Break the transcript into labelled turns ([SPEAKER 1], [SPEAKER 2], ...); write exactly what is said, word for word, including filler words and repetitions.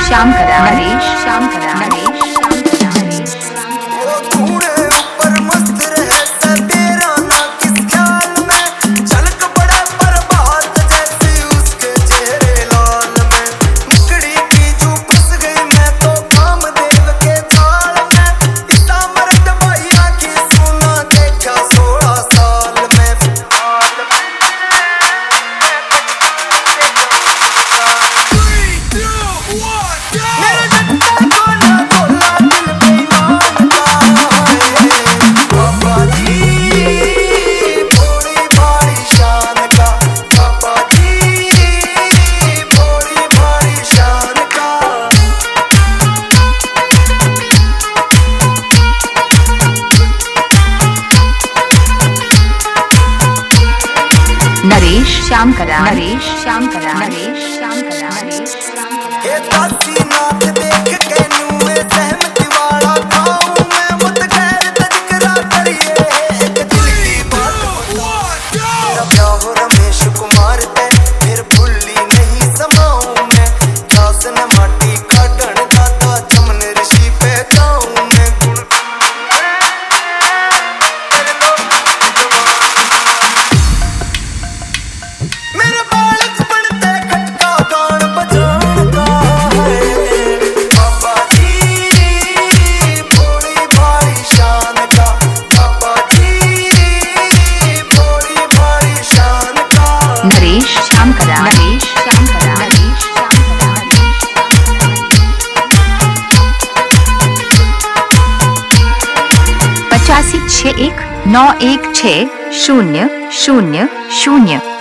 [SPEAKER 1] श्याम करा नरेश श्याम करा नरेश श्याम करा नरेश नरेश श्याम करा नरेश श्याम करा नरेश श्याम करा नरेश श्याम
[SPEAKER 2] रमेश कुमार फिर भूली नहीं समाऊं मैं खास न माटी काटन दाता जमन ऋषि पे जाऊं मैं मेरे बालक बनते खटका गान बजान का है बाबा जी भोली भारी शान का बाबा जी भोली भारी शान का
[SPEAKER 1] नरेश श्याम करा नरेश श्याम करा नरेश श्याम करा पचासी छः एक नौ एक छः शून्य शून्य शून्य।